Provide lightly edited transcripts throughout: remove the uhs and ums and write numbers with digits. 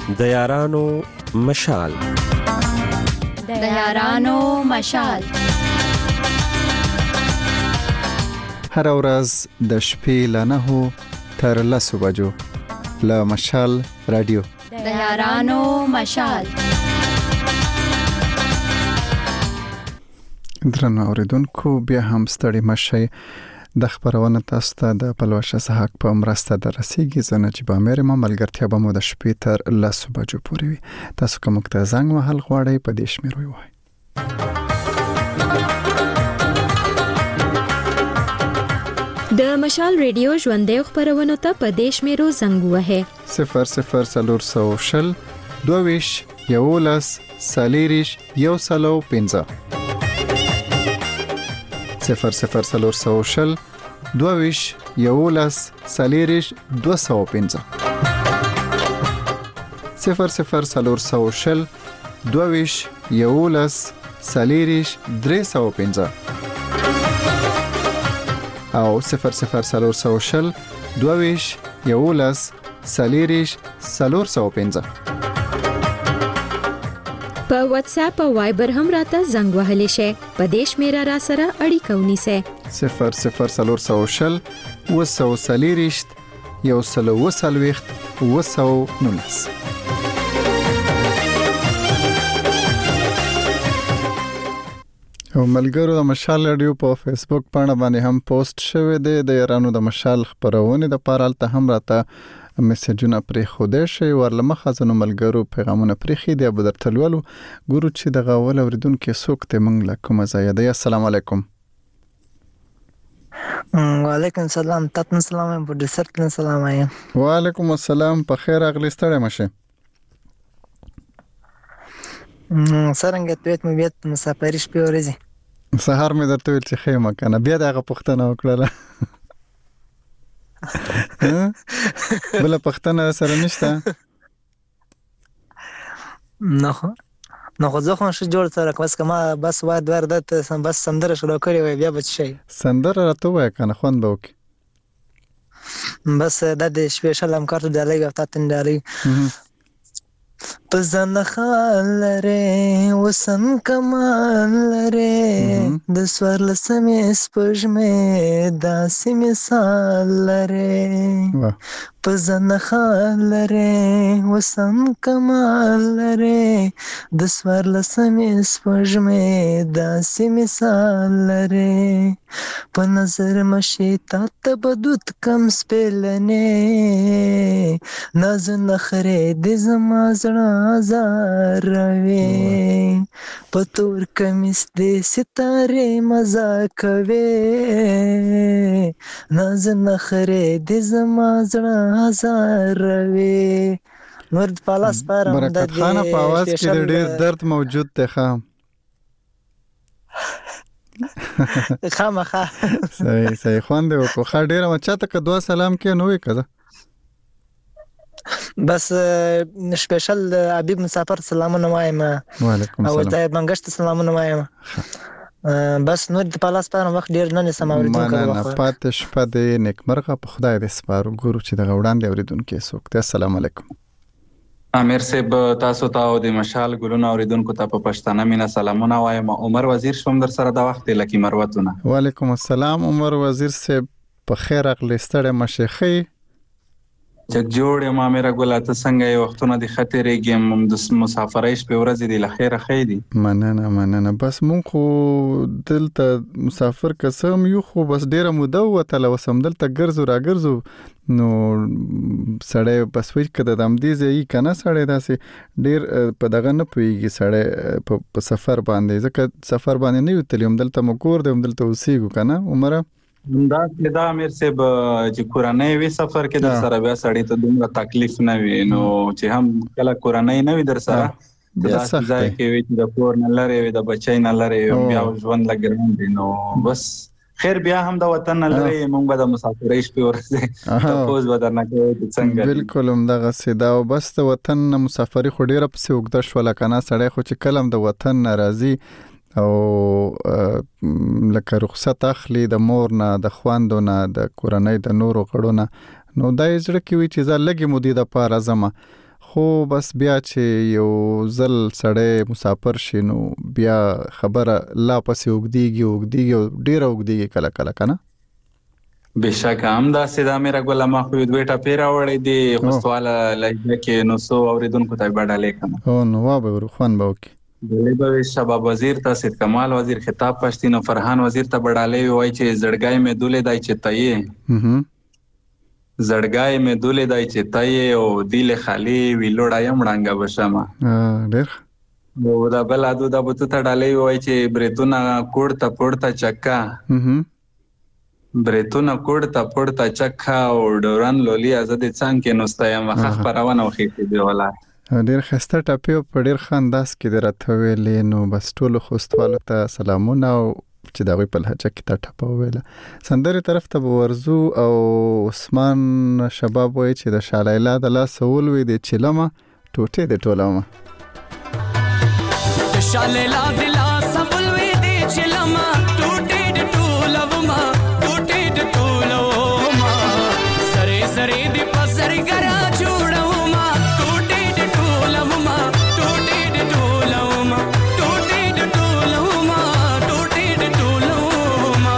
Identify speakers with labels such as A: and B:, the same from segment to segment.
A: د یارانو مشال.
B: د یارانو مشال.
C: هر ورځ د شپې له 9 تر 10 بجو له مشال رادیو.
B: د یارانو مشال.
C: درنو اوریدونکو، بیا هم ستړي مشئ. د خبرونه تاسو ته د پلوشه صحاک په مرسته درسیږي. زه نجیب امیر ما ملګرتیا به مو د شپې تر 10 بجو پورې وي. تاسو کوم ته زنګ وهل غواړئ په دې شمیرو وای.
D: د مشال ریډیو ژوندې خبرونه ته په دې شمیرو زنګ وهه
C: 0040 22 11 سالیریش یو سلو 15 0040 22 11 سالیریش 215 0040 22 11 سالیریش 315 او 0040 22 11 سالیریش 415.
D: په واتس اپ او وایبر هم راته زنګ وهلی شي. په دې شمیره را سره اړیکه ونیسه
C: 0040 وسو سالیریش یو سلو وسلويخت وسو نونس. او ملګرو، د مشال رادیو په فیسبوک باندې هم پوسټ شوی دی. د یارانو د مشال خبرونه د پارالته هم راته میسجونه پرې خوده شي. ورلمه خزانو ملګرو پیغامونه پرې خې دی. ابو درتلولو ګورو چې دغه ول اوریدونکو سوکته منګ لکه مزایده. السلام علیکم.
E: وعلیکم السلام. تاسو سلام په دې سره سلام ایم.
C: وعلیکم السلام. په خیر اغلی ستړی مشه.
E: سرنګ ته مې بیت مسافر شپې ورځي.
C: سهار مې درته ویل چې خیمه کنه بیا دغه پښتنه وکړه. بل پښتنه سره نشته.
E: نو خو ځکه چې جوړ سره بس کما بس واد وردت بس سندره شروع کړی وای بیا بچ شي.
C: سندره راته وای کنه خوند به وکي.
E: بس د سپیشل هم کارت ډالۍ او تاتن ډالۍ. پزن خال لره وسم کمال لره د سوار لسمې سپوږمې داسې مثال لره. پزن خال لره وسم کمال لره د سوار لسمې سپوږمې داسې مثال لره. په نظر مشي تا ته بدوت کم سپلنې ناز نخره د زما زړه زاروي. په تور کمیس د ستاره مزه کوي ناز نخره د زما زړه زاروي. نور پالاس پرم د
C: برکت خان په आवाज کې ډېر درد موجود دی.
E: خامخا
C: صحیح خوند وکړه. خا ډېر مچاته که دوا سلام کې نو وې کړه.
E: بس سپیشل حبیب مسافر سلامونه وایم.
C: وعلیکم السلام.
E: او ته منګشت سلامونه وایم. بس نور د پالاس پرم وخت ډیر نه سماوریدونکو
C: وخت نه پاتې شپه د نیکمرغه په خدای دې سپارو. ګورو چې د وړاندې اوریدونکو سوکته. السلام علیکم.
F: امیر صاحب تاسو ته او د مشال ګلونه اوریدونکو ته په پښتانه مینا سلامونه وایم. عمر وزیر شوم در سره د وخت لکه مروتونه.
C: وعلیکم السلام. عمر وزیر صاحب په خیر اغلی ستړی مشخي
F: چک جوړ ما میرا ګل ته څنګه یو وختونه د خطرې ګم د مسافرۍ شپې ورځې د لخيره خېدي.
C: مننه بس مونږ خو دلته مسافر قسم یو خو بس ډیره موده وته لوسم دلته ګرځو را ګرځو نو سړی بس وی کده د امدې ځای کنه سړی داسې ډیر په دغه نه پويږي سړی په سفر باندې ځکه سفر باندې نه وتلم دلته مکور دم دلته اوسېګو کنه عمره
F: دا امیر صاحب چې کورنۍ وی سفر کې در سره بیا سړی ته دومره تکلیف نه وي نو چې هم کله کورنۍ نه وي در سره دا ځای کې وي چې د کور نه لري وي د بچی نه لري بیا ژوند لګران دي نو بس خیر بیا هم د وطن نه لري مونږ به د مسافرۍ شپې ورځي تاسو به درنه کوي څنګه
C: بالکل هم دغه سیدا او بس د وطن مسافرۍ خو ډیره پسې وګد شو لکنه سړی خو چې کلم د وطن ناراضي او لکه رخصت اخلي د مور نه د خواندو نه د کورنۍ د نورو غړو نه نو دا یې ځکه وی چې زه لګي مودې د پاره زما خو بس بیا چې یو ځل سړی مسافر شي نو بیا خبره لا پسې اوږدیږي او ډېره اوږدیږي کله کله که نه؟
F: بېشکه همداسې دا میرا ګله ما خو یو دوې ټپې راوړی دي خو سواله لهجه کې نو څو اورېدونکو ته به ډالۍ کړم.
C: نو وا به ورو خوند به وکړي.
F: ډالۍ به وي شباب وزیر ته، سید کمال وزیر، خطاب پښتین او فرحان وزیر ته به ډالۍ وایي چې زړګی مې دولې دی چې ته یې، زړګی مې دولې دی چې ته یې، او دیل خالي وي لوړه یم ړنګه به شمه.
C: ډېر
F: او دا بل ادو دا به ته ډالۍ وایي چې بریتونه کوړته پورته چکه، بریتونه کوړته پورته چکه، او ډورن لولي زه د څنګ کې نسته یم وخه خپرونه وخېښې دی ولا.
C: ډېر ښایسته ټپې په ډېر ښه انداز کې دې راته وویلې. نو بس ټولو خوستوالو ته سلامونه، او چې د هغوی په لهجه کې تا ټپه وویله. سندرې طرف ته به ورځو او عثمان شباب وایي چې د شاه لیلا د لاسه ولوې د چلمه ټوټې د ټولمه.
G: د شاه لیلا د لاسه ولوې د چلمه ټوټې د ټولمه، ټوټې د ټولمه، سرې سرې د پسرګرا جوړومه، ټوټې د ټولمه، ټوټې د ټولمه، ټوټې د ټولمه، ټوټې د ټولمه.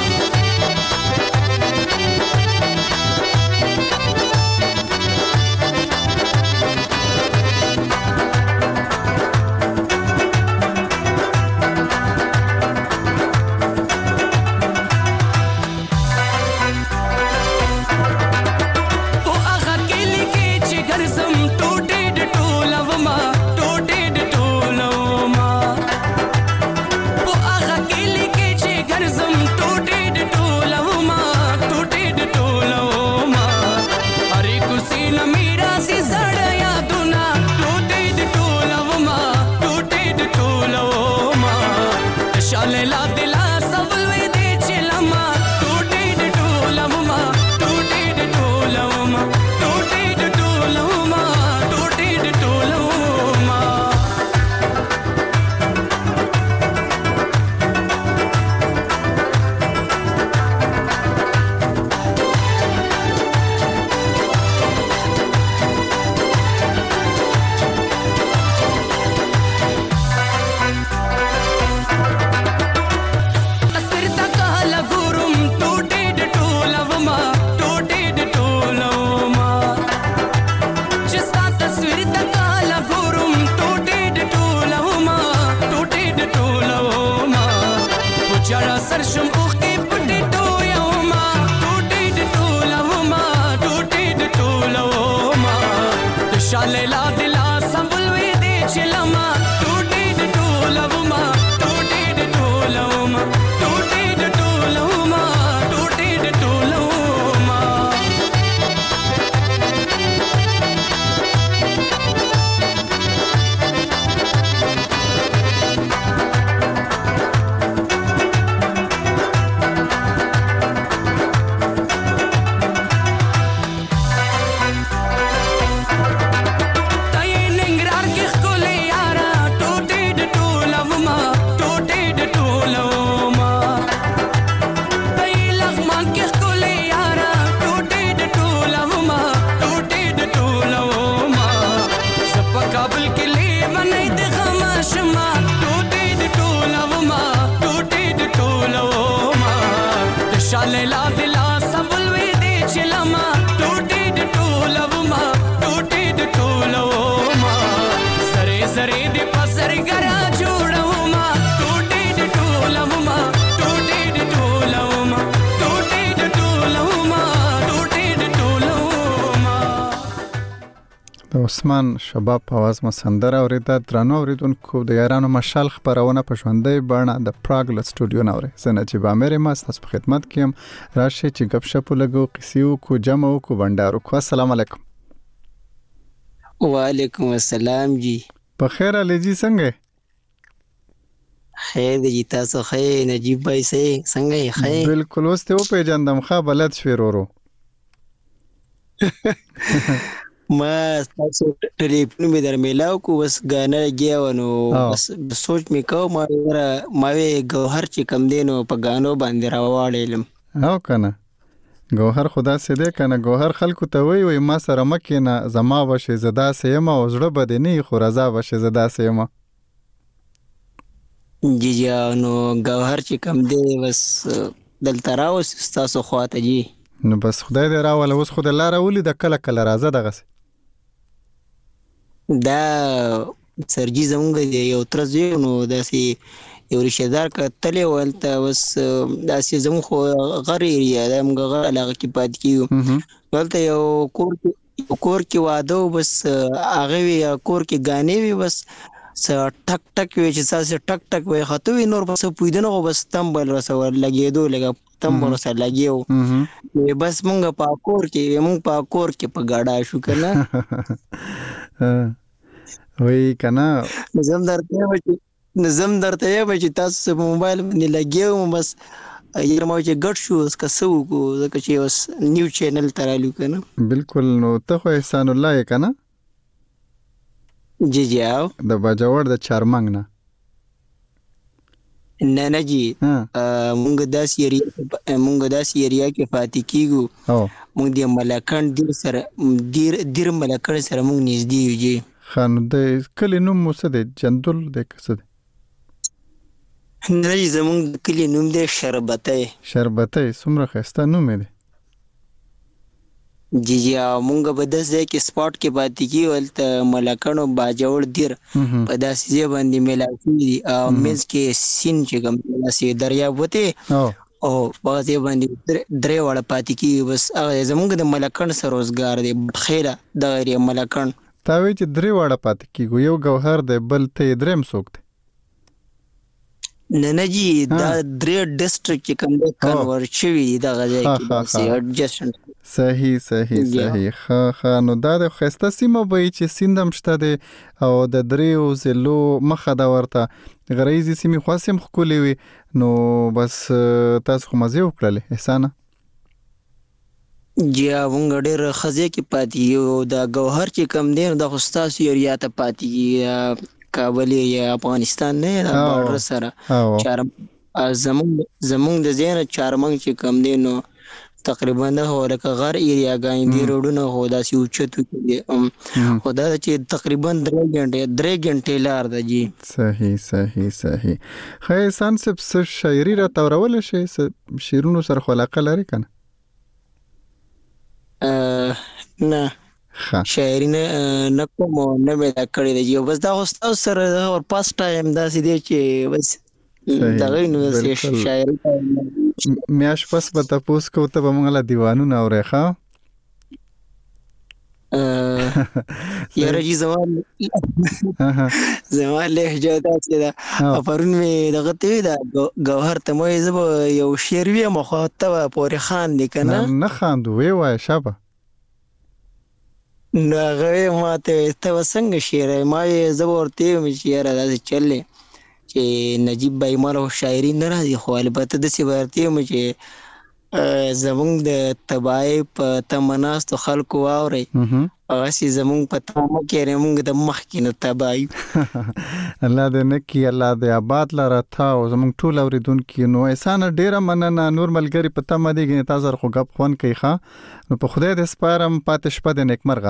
C: عثمان شباب په आवाज ما سندره اوریده. درنو اوریدونکو د یارانو مشال خبرونه په ژوندۍ بڼه د پراګ له سټوډیو نه اوري. زه نجیب عامر ما ستاسو په خدمت کې یم. راشي چې غب شپ لګو قصیو کو جمع کو بندارو کو. السلام علیکم.
H: وعلیکم السلام جی.
C: په خیر علي جی څنګه؟
H: خیر دی تاسو خیر نجیب بھائی څنګه یې؟ خیر
C: بالکل. اوس ته په جندم خا بلد شورورو
H: ما تاسو ټلیفون می در میلاو کو بس غانا گیا ونو بس سوچ می کو ما وی گوهر چې کم دینو په غانو باندې راوړلم.
C: او کنه ګوهر خدا سي دې کنه ګوهر خلکو ته وی ما سره مکه نه زما وشه زدا سیمه او زړه بد نه خو رضا وشه زدا سیمه
H: جی نو ګوهر چې کم دی بس دلته راوس تاسو خواته جی
C: نو بس خدای دې راول اوس خدای لاره ولې د کله کله راځه دغه
H: دا سرجی زمونږ دی یو ترځي نو داسې یو رشتہ دار کتلې ولته بس داسې زموږ خو غر ایریا د موږ غر علاقه کې پات کیو ولته یو کور کې واده بس هغه وی کور کې غانې وی بس ټک ټک وی چې تاسو ټک ټک وی خطوي نور بس پویدنه خو بس تمبل رسول لګیدو لګا تمبل رسول لګیو بس موږ په کور کې په گاډا شو کنه
C: وی کنه
H: نظم درته یې چې تاسو په موبایل باندې لګیو بس یې ما چې ګډ شو اس کا سو کو ځکه چې اوس نیو چینل ترالو کنه
C: بالکل نو ته خو احسان الله یې کنه
H: جی او
C: د باجوړ د چارمنګ
H: نه جی مونږ داس ایریا کې فاتح کیګو مونږ د ملکان دیر ملکان سره مونږ نږدې یو جی
C: خان د کلی نوم مو څه دی جندل د څه دی
H: نه زمونږ کلی نوم دی شربتای
C: څومره ښایسته نوم دی
H: جی مونږ به داس دی کې سپاټ کې پاتې کیو ولته ملکانو باجوړ دیر په داسې ځای باندې ملاوي دي مینس کې سین چې کوم داسې دریاب وته او په دې باندې درې وړ پاتې کیو بس هغه زمونږ د ملکان سره روزګار دی خیره د غیر ملکان
C: تا وی چې درې وړ پاتې کیو یو ګوهر دی بل ته دریم څوک دی
H: نه جی دا درې ډیسټریکټ کې کوم د کنور شوی دا غځای کې ایڈجسټمنټ
C: صحیح ښه نو دا د خسته سیمه به چې سیندم شته دی او د دریو زلو مخه دا ورته غریزي سیمه خاصم خولې وي نو بس تاسو خو مزه وکړل احسانه
H: جی مونږ ډېر خزه کې پاتې یو دا ګوهر چې کم دی د خستاسو ایریا ته پاتې کابل یا افغانستان نه دا بارډر سره زمونږ د زینه چارمنګ چې کم دی نو تقریبا نه هو لکه غر ایریا غاندې روډونه هو داسې اوچتو کې خدا چې تقریبا 3 غنټې لار ده جی
C: صحیح خیسان سب شاعری را تورول شي شیرونو سره خلاقه لري کنه
H: نه شاعری نه کوم نه مې دا کړی دی بس دا استاد سره اور پاس ټایم داسې دی چې بس دا غوښنه شاعری
C: میاش پس به تاسو کو ته به موږ له دیوانونه اورې ښا
H: یاره جی زمان لهجه داسې ده پرون مې دغه ته دا ګوهر ته مې زه یو شعر وی مخاطب پورې خان دی کنه
C: نه خاندو وای شابه
H: نو هغه ماته ته څنګه شعر ما یې زه ورته مې شعر داسې چلې چې نجیب بای مالو شاعری نه راځي خو البته د سی ورته مې چې زمونږ د تبای په تمناست خلکو واوري هغه سي زمونږ په تمه کې موږ د مخ کې نه تبای
C: الله دې نکي الله دې آباد لاره تا او زمونږ ټول اوریدونکو نو احسان ډیره مننه نور ملګری په تمه دي چې تاسو خو غب خوان کوي ښا نو په خدای دې سپارم پاتې شپه د نیکمرغه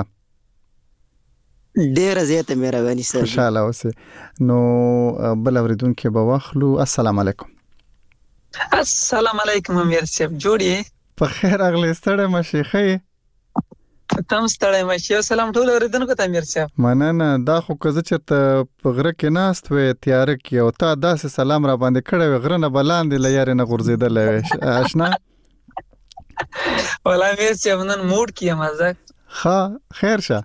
H: ډیره زیاته مهرباني سره
C: خوشاله اوسه نو بل اوریدونکو به واخلو السلام علیکم
I: السلام علیکم امیر صاحب جوړی
C: په خیر اغلی ستړی مشیخه
I: تم ستړی مشي سلام ټول اوریدونکو ته امیر صاحب
C: مننه دا خو کزه چې ته په غره کې ناست وې تیار کې او تا داسې سلام را باندې کړې غره نه بلاندې لیر نه غورځیدل آشنا
I: ولا امیر صاحب نن موډ کې مزه
C: ها خیر شه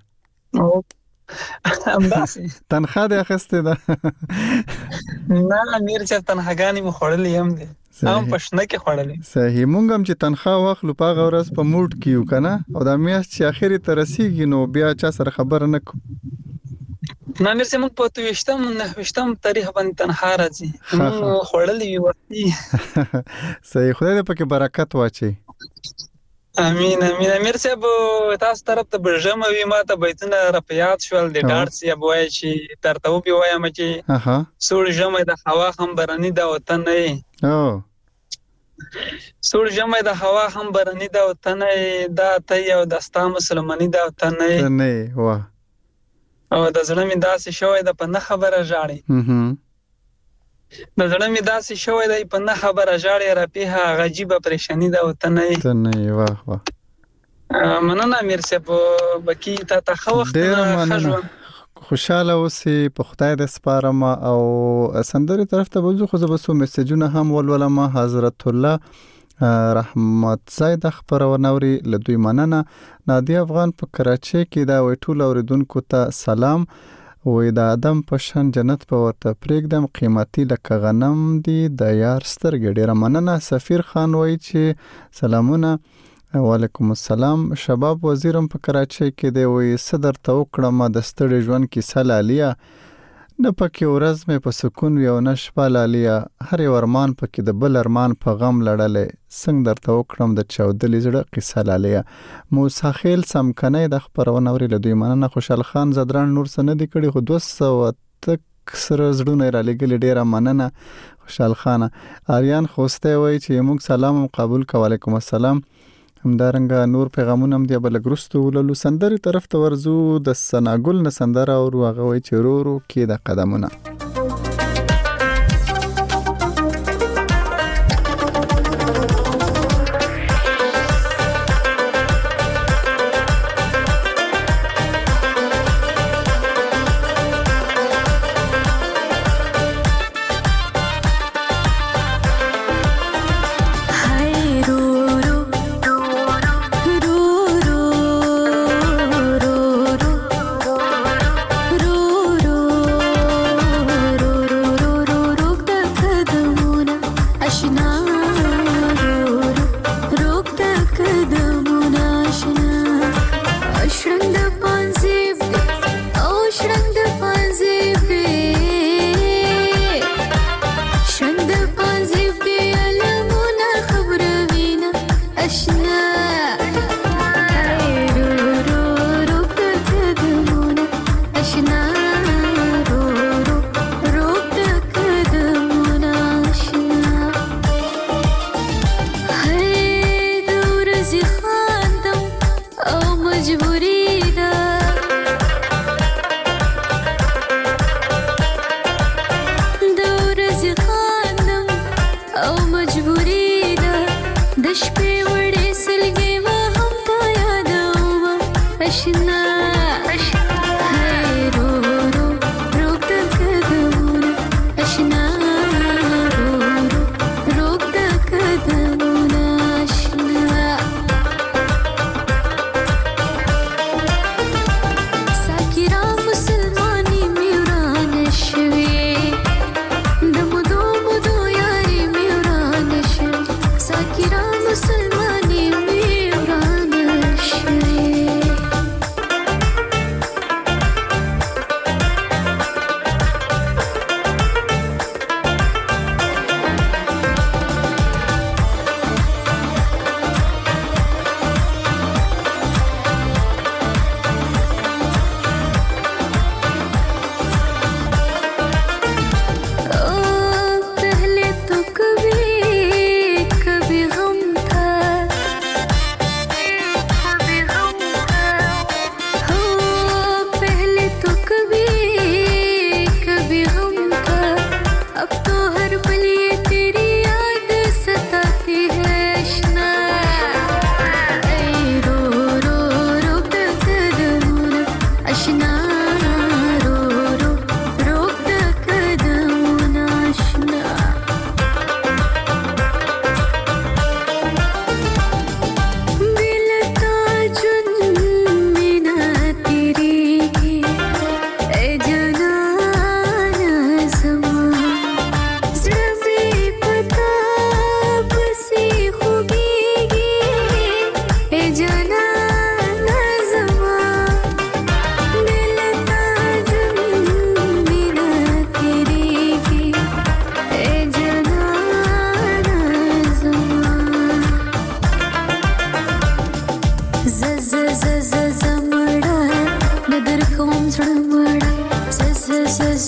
C: تنخواه دې اخیستې ده
I: نه امیر صاحب تنخواګانې مو خوړلې هم دي هم پښنه کې خوړلې
C: صحیح مونږ هم چې تنخواه واخلو په هغه ورځ په موډ کې یو کنه او دا میاشت چې اخري ته رسیږي نو بیا چا سره خبره نه کوو
I: نه امیر صاحب موږ په 28م تاریخ باندې تنخواه راځي موږ خوړلې وي وختي
C: صحیح خدای دې پکې برکت واچي
I: امين امیر صاحب تاسو طرف ته برجم وي ما ته بیتونه رپیات شول د ډارس یا بوای چې ترته وبي وایم چې سوړ جمع د هوا هم برني دا وطن نه سوړ ژمی د هوا هم برني ده او تنه دا تی او دستا مسلماني ده او تنه
C: واه
I: او د زړه مې داسې شوی ده په نه خبره ژاړي د زړه مې داسې شوی دی په نه خبره ژاړي رپیها عجیبه پریشاني ده او تنه
C: واه واه
I: مننه امیر صاحب بکی ته ښه وخت
C: مننه خوشاله اوسې په خدای د سپارم او سندرې طرف ته وځو خو زه به څو میسجونه هم ولولم حضرت الله رحمت زید خبرونه اوري له دوی مننه نادي افغان په کراچۍ کې دا وی ټول اوریدونکو ته سلام وې د ادم په شان جنت په ورته پرېږدم قیمتي لکه غنم دی د یار سترګې ډېره مننه سفیر خان وایي چې سلامونه وعلیکم السلام شباب وزیرم په کراچۍ کې دی وې صدر ته وکړم د ستړي ژوند کیسه لالیا نه پکې ورځ مې په سکون وي او نه شپه لالیا هر یو ارمان پکې د بل ارمان په غم لړلې څنګه درته وکړم د چاودلې زړه قصه لالیا موسی خیل سمکنه د خبرونه اوري له دوی مننه خوشحال خان زدران نور سند کړي خو 200 تک سره زړونه را لګل ډیره مننه خوشحال خان آریان خوسته وای چې موږ سلام قبول کولیکم السلام همدارنګه نور پیغامونه هم دی بل ګرستو وللو سندري طرف ته ورزو د سناګل نه سندره او هغه وای چې رورو کې د قدمونه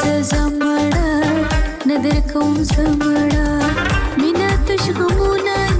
J: نظر کوم زمړه مینا تش غمونه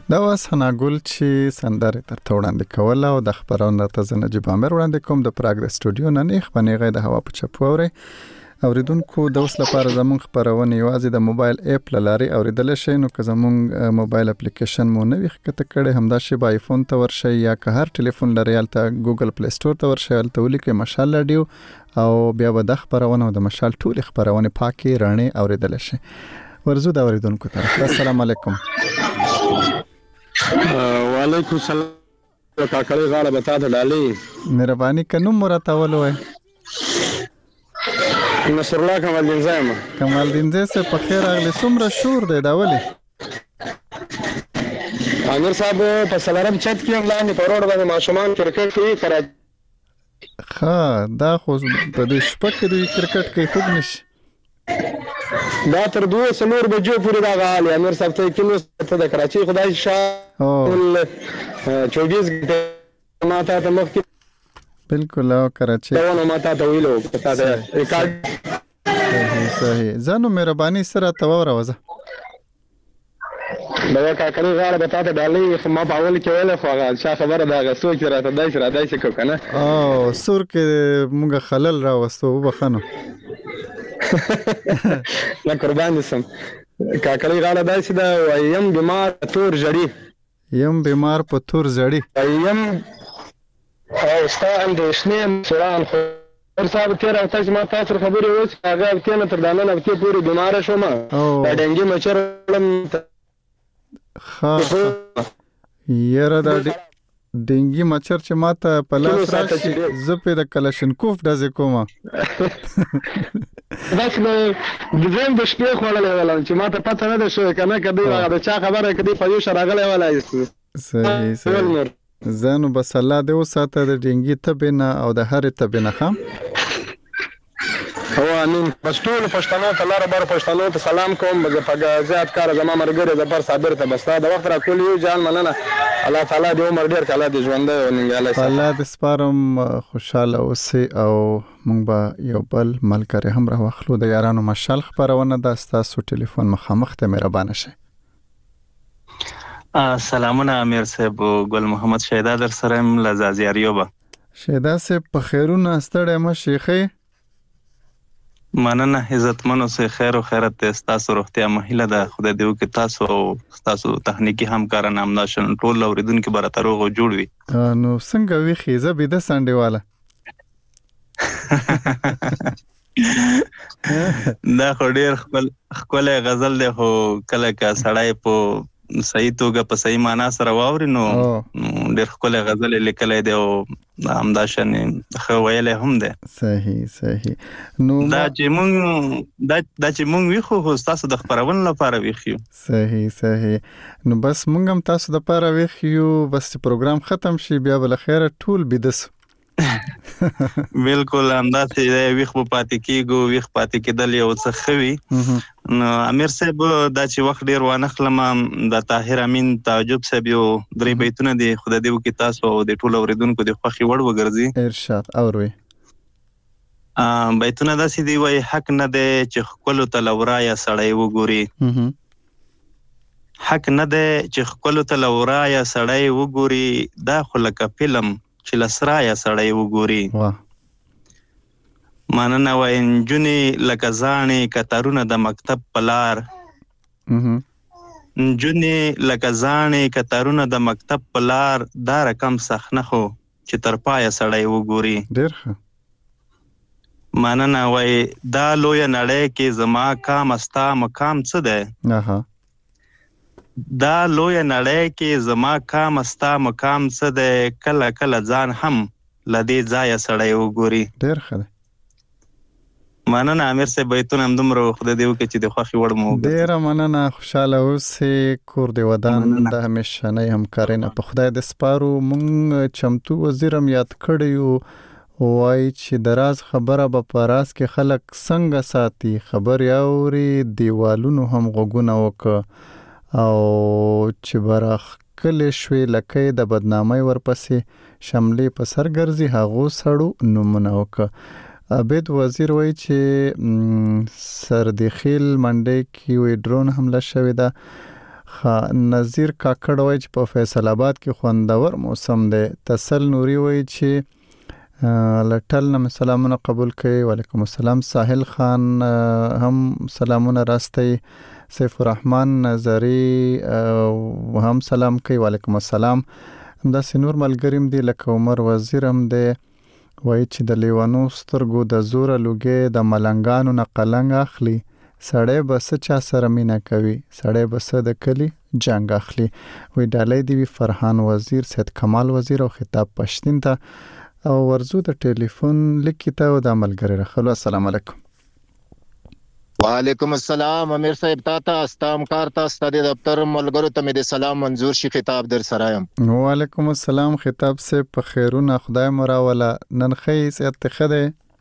C: دا واس حناګل چې سندره تر وړاندې کوله او د خبرونه ته نجيب عامر وړاندې کوم د پراګ د سټوډیو نه نه خبرونه د هوا په چپوري اوریدونکو د اوس لپاره زمون خبرونه یوازې د موبایل اپ لاري اوریدل شي نو که زمون موبایل اپلیکیشن مو نه وخته کړي همدا شی په آیفون ته ورشي یا که هر ټلیفون لري الته ګوګل پلی سٹور ته ورشي الته ولیکي مشال رادیو او بیا به د خبرونه د مشال ټول خبرونه پاکي رانه اوریدل شي ورزو دا اوریدونکو ته السلام علیکم
J: وعلیکم السلام کاکړی غاړه بتا ته ډالي
C: مهرباني کنو مرته ولوي
J: نصر الله کمال دین زایم
C: کمال دین زه سه په خیر اغلی سمره شور دی دا ولی
J: امیر صاحب په سلام چت کې لاندې په روډ باندې ماشومان کرکټ کوي کراچي
C: ها دا خو په دې شپه کې د کرکټ کوي خوب نشي
J: دا تر 2 سنور بجو پورې دا غالي امیر صاحب ته کینو ته د کراچي خدای شاه 24 غنټه ماته ته مخ
C: بالکل او کراچي
J: دا نو ماته ته ویلو پتا ده ریکارډ
C: صحیح زانو مهرباني سره توره وزه
J: دا کاکړي غاړه بتا ته ډالي خو ما په اول کې ویل خو هغه شا خبره دا غسو چې راته دای شي کنه
C: او سور کې موږ خلل را وستو وبخنو
J: لا قربان سم کاکړي غاړه داسې دا یم بیمار تور جړی
C: یم بیمار په تور جړی
J: یم او ستا اندېښنې سړان خو صاحب تیر او تاسو ما تاسو خبرې اوس هغه کېنه تر دانه نه کې پوری بیمار شوم دا ډنګي مچر
C: یاره دا ډنګي مچر چې ماته په لاس راشي زپې د کلاشینکوف دځه کومه
J: داس نو دزم د شپې خوللې ولا چې ماته پته نه ده شو کنه کدی هغه چا خبره کدی په یو شراغله ولا
C: صحیح زانو بس الله دې وساته د ډنګي تبنه او د هر تبنه خام
J: هو امين بس ټول پښتنو ته لاره بار پښتنو ته سلام کوم په زیات کار زما مرګره د پر صابر ته بس دا وخت را کول یو ځان مننه الله تعالی دې عمر ډیر کاله دې ژوند او ننګاله
C: الله دې سپارم خوشاله اوسې او مونږ به یو بل ملګری هم راوخلو د یارانو مشال خبرونه د تاسو ټلیفون مخامخ ته مهربانه شي
F: سلامونه امیر صاحب ګل محمد شیدا در سره لزازیاریوبه
C: شیدا صاحب په خیرونه ستړی ما شیخه
F: مننه عزتمنو سه خیر او خیرت تاسو روغتیا مهله ده خدای دې وکړي تاسو تخنیکی همکاران نامداشن ټول اوریدونکو برته روغ جوړ وي
C: نو څنګه وی خيزه به د سانډي والا
F: دا خو ډیر خپل غزل ده هو کله کا سړای په صحیح توګه په صحیح معنا سره واوري نو ډېر خپل غزل لیکلې دی او همداشن خو ویلې هم ده
C: صحیح نو
F: دا چې مونږ ویخو تاسو د خبرون لپاره ویخو
C: صحیح نو بس مونږ هم تاسو د لپاره ویخو بس پروګرام ختم شي بیا بل خیر ټول بدس
F: بالکل همداسې ویخ په پاتې کېږو ویخ پاتې کېدل یو څه خوي نو امیر صاحب دا چې وخت ډیر وانه خلم د طاهر امین تعجب صاحب یو درې بیتونه دي خدای دې وکړي تاسو او د ټول اوریدونکو د خوخي وړ وګرځي
C: ارشاد اوروي
F: بیتونه داسې دی وای حق نه دی چې خپل تلورا یا سړی وګوري حق نه دی چې خپل تلورا یا سړی وګوري دا خلک فلم چې لسرا یا سړی وګوري مننه وای انجونی لکه ځانې کترونه د مکتب پلار انجونی لکه ځانې کترونه د مکتب پلار دا رقم سخت نه خو چې تر پای سړی وګوري
C: ډیر ښه
F: مننه وای دا لوی نړۍ کې زما کام استا مقام څه ده دا لوی نړۍ کې زما کام استا مقام څه ده کله کله ځان هم لدی ځای سړی وګوري
C: ډیر ښه
F: مننه امیر صاحب بیتونه هم دومره خدای دې وکړي چې د خوښي وړ مو
C: ډیر مننه خوشاله اوسې کور دی ودان د همیشه نه همکاري نه په خدای د سپارو مونږ چمتو وزیرم یاد کړیو وای چې دراز خبره به پراس کې خلک څنګه ساتي خبر یاوري دیوالونو هم غوګونه وک او چې برخ کله شوي لکه د بدنامي ورپسې شملې په سر ګرځي هغه سړو نمونه وک عبید وزیر وای چې سردخیل منډي کې وی ډرون حمله شوې ده نظیر کاکړ وایي چې په فیصل آباد کې خوندور موسم دی. تسل نوري وایي چې لټل نه سلامونه قبول کړي. وعلیکم السلام. ساحل خان هم سلامونه راستي. سیف الرحمن نظری هم سلام کوي. وعلیکم السلام. دا سنور ملګریم دی لکه عمر وزیر هم دی وایي چې د لیوانو سترګو د زوره لوګي د ملنګانو نه قلنګ اخلي. سړی بس چا سره مینا کوي، سړی بس د کلی جنگ اخلي. وی ډالۍ دی فرحان وزیر، سید کمال وزیر او خطاب پښتین ته او ورزو د ټلیفون لیکته او د عملګری رخلو. السلام علیکم.
K: وعلیکم السلام. امیر صاحب تاته استام کار ته ستاسو دفتر ملګرو ته مې د سلام منظور شي خطاب در سره یم.
C: وعلیکم السلام. خطاب سے په خیرونه خدای مراوله. نن خې سیت خده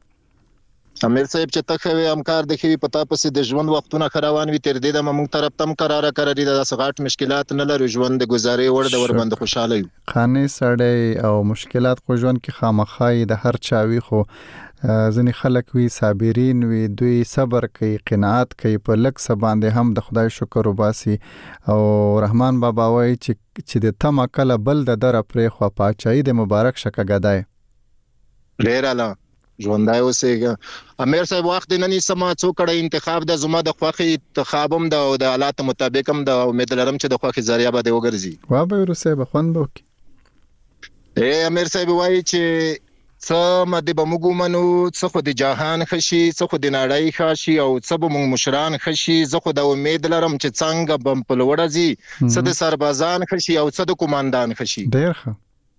K: امیر صاحب چې تخوي امکار د خوي پتا پسې د ژوند وختونه خروان وي تر دې د موږ طرف تم قراره کړی د سغاټ مشکلات نه لري ژوند د گزارې ور د ور باندې خوشاله یو.
C: خانه سړی او مشکلات خو ژوند کې خامخای د هر چاوي خو ځنی خلک وی صابرین وی دوی صبر کوي قناعت کوي په لک سباندې هم د خدای شکر وباسي او رحمان بابا وایي چې د تم کله بل د در پرې خو پاچای د مبارک شکه غدای
K: ډیر اعلی ژوندای اوسېګا. امیر صاحب وخت نن سما څو کړه انتخاب د زما د خوخي انتخابم د حالات مطابق هم د امید لرم چې د خوخي ذریعہ به وګرځي.
C: وا به روسه به خوند وکي.
K: امیر صاحب وایي چې څه مده به موږ منو څه خو د جهان خشي څه خو د نړۍ خشي او څه به موږ مشران خشي. زه خو د امید لرم چې څنګه بم په لوړځي څه د سربازان خشي او څه د کمانډان خشي.
C: ډیر ښه.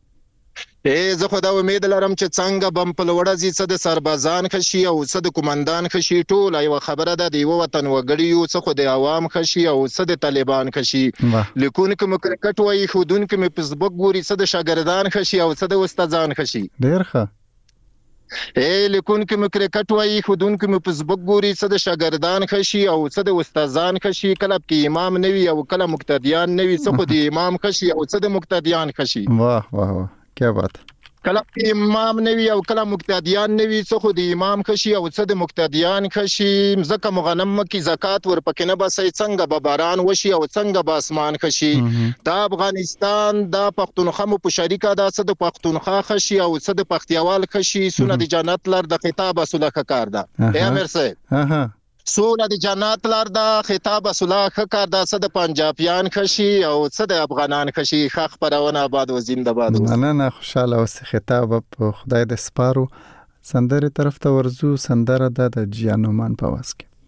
K: زه خو دا امید لرم چې څنګه بم په لوړځي څه د سربازان خشي او څه د کمانډان خشي. ټول یو خبره ده د یو وطن وګړیو څه خو د عوام خشي او څه د طالبان خشي. لیکونکو مو کرکټ وایي خودونکو مو فیسبوک ګوري څه د شاګردان خشي او څه د استادان خشي.
C: ډیر ښه.
K: لیکونکو مو کرکټ وایي خودونکو مو فیسبوک ګوري څه د شاګردان خشي او څه د استادان خشي. کله کې امام نوي او کله مقتدیان نوي څه خو د امام خشي او څه د مقتدیان خشي.
C: واه واه واه کیا بات.
K: کله امام نوي او کله مقتدیان نوي څه خو د امام خشي او څه د مقتدیان خشي. زکه مغنم کی زکات ور پکې نه بسې څنګه به باران وشي او څنګه به اسمان خشي. دا افغانستان دا پښتونخوا مو په شریکه دا څه د پښتونخوا خشي او څه د پښتیوال خشي. سونه د جنت لار د خطاب اصله کار ده. امیر صاحب سونه د جنت لار د خطاب اصله کار ده. څه د پنجابیان خشي او څه د افغانان خشي. خخ پرونه آباد و زنده‌باد.
C: نه خوشاله اوس خطاب په خدای د سپارو سندره طرف ته ورزو. سندره د جیانومان په واس کې.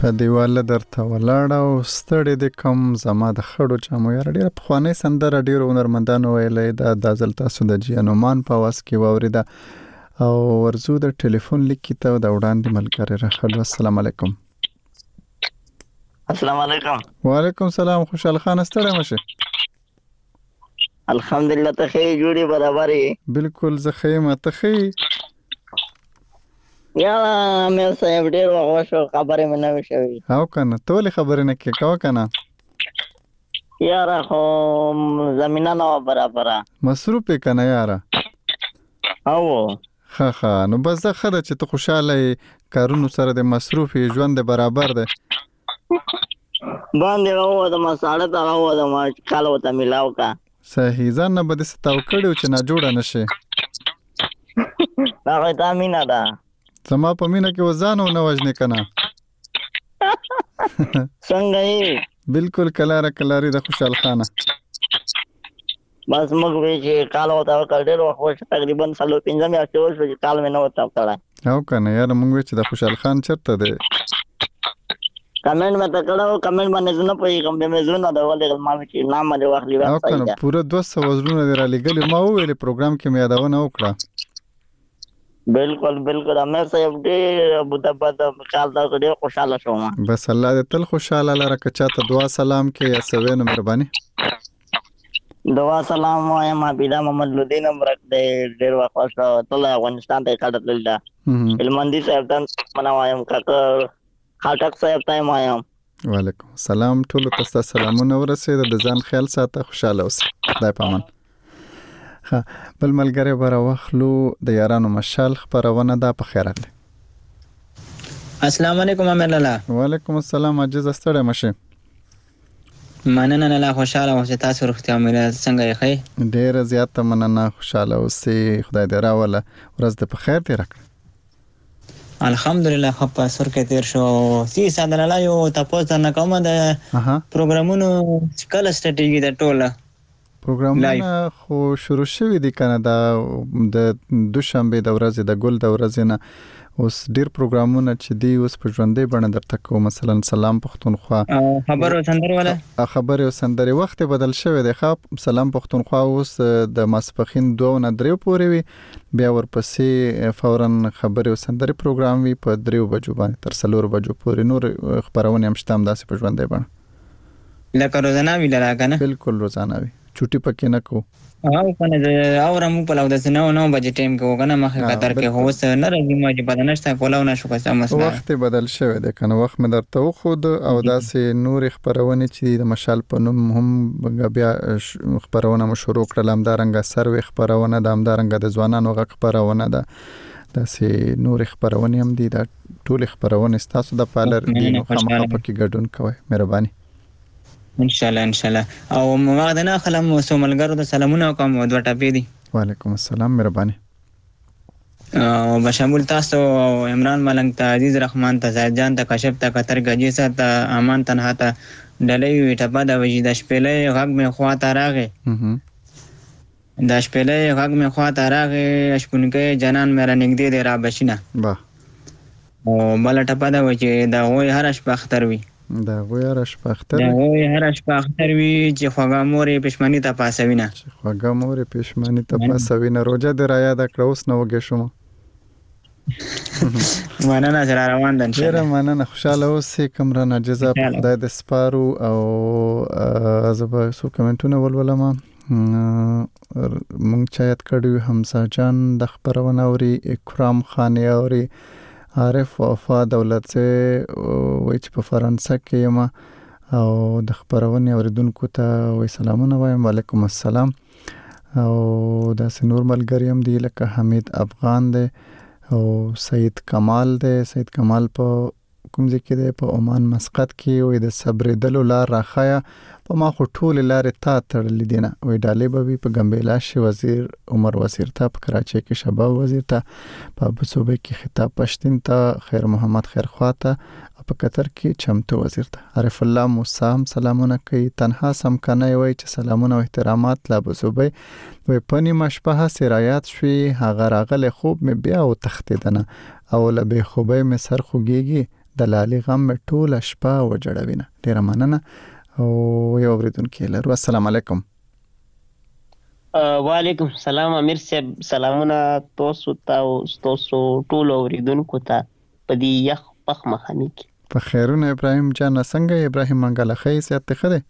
C: په دیواله درته ولاړه او ستړی د کم زما د خړو جامو یاره ډېره پخوانۍ سندره ډېرو هنرمندانو ویلې دا ځل تاسو د جیانومان په آواز کې واورېده او ورځو د ټلیفون لیک کې ته د وړاندې ملګری راخلو. السلام علیکم.
L: السلام علیکم.
C: وعلیکم السلام. خوشحال خان ستړی مشه؟
L: الحمدلله ته ښه جوړې برابرې؟
C: بالکل زه ښه یم، ته ښه یې؟
L: یا مې صاحب ډېر وخت شو خبرې مې نه وي شوې.
C: او کنه ته ولې خبرې نه کوې؟ کوه کنه
L: یاره خو زمینه نه وه برابره.
C: مصروف یې کنه یاره؟
L: او
C: ښه نو بس دا ښه ده چې ته خوشحاله یې، کارونو سره د مصروف یې، ژوند د برابر دی.
L: باندې راووتم ساړه ته راووتم کال ورته میلاو کا.
C: صحیح. ځان نه به داسې تاو کړی و چې ناجوړه نه شې.
L: هغه تا مینه ده.
C: زما په مینه کې وځان و نه وژنې که نه؟
L: څنګه یې؟
C: بالکل کلاره کلاري د خوشحال خانه.
L: بس موږ وی چې کال ورته وکړ ډېر وخت وشو، تقریبا 4-5 میاشتې وشو چې کال مې نه ورته وکړی.
C: او که نه یاره موږ وی چې د خوشحال خان چېرته دی؟
L: کمنټ مې ته کړی، کمنټ باندې زه نه پوهېږم، بیا مې زړونه در ولېږل، ما وی چې نام مې واخلي.
C: او که نه پوره 200 زړونه دې رالیږلي، ما وویلې پروګرام کې مې یادونه وکړه.
L: بالکل امیر صاحب ډېر بد کال دا ډېر خوشاله شوم.
C: بس الله دې تل خوشاله لره. که چاته دعا سلام کې یا څه وی نو مهرباني.
L: دعا سلام وایم عبیدا محمد لودین امرک دې ډېر وخت شو ټول افغانستان ته کډه تلل دا. علمندی صاحب ته منا وایم، کاکا خاټک صاحب ته وایم.
C: وعلیکم السلام. ټول ته سلامونه ورسېد. د ځان خیال ساته، خوشاله اوسه. خدای پامان. بل ملګری به راوخلو. د یارانو مشال خپرونه ده. په خیر راغلی.
M: السلام علیکم امیر لالا.
C: وعلیکم السلام. عجز ستړی مشه؟
M: مننه لالا، خوشاله اوسه. تاسو روغتیا امیر څنګه یې؟ ښه
C: ډېره زیاته مننه. خوشاله اوسې. خدای دې راوله ورځ دې په خیر تېره کړه.
M: الحمدلله ښه په سر کې تېر شو. سی ساده لالا یو تپوس درنه کومه د پروګرامونو کله سټارټېږي د ټوله
C: پروګرامونه خو شروع شوي دي کنه. د دوشنبه د ورځې د ګل د ورځې نه اوس ډیر پروګرامونه چې دی اوس په ژوندۍ بڼه درته کوم. مثلا سلام پښتونخوا،
M: خبر او سندره ولا
C: خبر او سندره وخت بدل شوی دی. خو سلام پښتونخوا اوس د ماسپخین 2 نه 3 پورې وي، بیا ورپسې فورا خبر او سندره پروګرام وي په 3 بجو باندې تر 4 بجو پورې. نور خبرونه هم شته داسې په ژوندۍ بڼه
M: لکه روزانه وی لرا کنه.
C: بالکل روزانه وی، چټي پکې نه کو.
M: او کنه اورم په لاو د 9 بجې ټیم کې وګنه مخه قطر کې هوس نه راځي، ما چې بدنشته کولاو نه شو کوم مسله.
C: وخت بدل شوی دی کنه. وخت مې درته خود او داسې نور خبرونه چې د مشال په نوم هم بیا خبرونه مشروع کړل. هم دارنګه سروي خبرونه د هم دارنګه د ځوانانو غ خبرونه ده. داسې نور خبرونه هم دي. دا ټول خبرونه تاسو د پالر دي نو خامخا پکې ګډون کوئ. مهرباني.
M: ان شاء الله. او ما د نه خلم سو ملګرو د سلامونه کوم دوه ټاپې دي.
C: وعلیکم السلام. مهرباني.
M: او بشامل تاسو او عمران ملنګ ته، عزیز رحمان ته، زید جان ته، کشف ته، قطر گجی ته، امان تنها ته، ډلې ټپه د وجید شپلې غږ مې خواته راغې. د شپلې غږ مې خواته راغې، اشپونکې جنان مې را نږدې دی را بشینه. او بل ټپه د وجې د وای هر شپه اختر وي.
C: دا وای هر شپه اختر
M: وي. دا وای هر شپه اختر وي چې خوږه مورې پښمنی ته پاسوینه.
C: خوږه مورې پښمنی ته پاسوینه. روزه د را یاد کړ اوس نو وګې شوم.
M: مننه سره روان ده. ان شاء الله.
C: ډېر مننه. خوشاله اوسې. کمران عجزه خدای د سپارو. او زبا سو کمنټونه ولولم. مونږ چایت کړو حمزه جان د خبرونه اوري، اکرام خان اوري، عارف وفا دولت سے وای چې په فرانسه کې یم او د خبرونه اوریدونکو ته وای سلامونه وایم. وعلیکم السلام. او د سنور ملګری هم دی لکه حمید افغان دی او سید کمال دی. سید کمال په کوم ځای کې دی؟ په عمان مسقط کې. وای د صبر دلو لار راخایا په ما خو ټول لارې تا تړلې دي نه. وای ډالې به په ګمبېلا شي وزیر عمر وزیر ته، په کراچۍ کې شباب وزیر ته، په ابو صوبې کې خطاب پښتون ته، خیر محمد خیرخوا ته، په قطر کې چمتو وزیر ته. عارف الله موسی هم سلامونه کوي. تنها سم کنه وای چې سلامونه او احترامات له ابو صوبې. وای پنی مشبه سرایات شوي هغه راغله خوب مې بیا او تختیدنه او له به خوبې مې سر خوږیږي د لالي غم ټوله شپه وجړوینه. ډیره مننه. او یو اوریدونکي لرو. السلام علیکم.
N: وعلیکم السلام امیر صاحب. سلامونه تاسو ته او تاسو ټول اوریدونکو ته په دې یخ پخ مخنی کې.
C: په خیرونه ابراهیم جان څنګه ابراهیم منګل خی سیات خده؟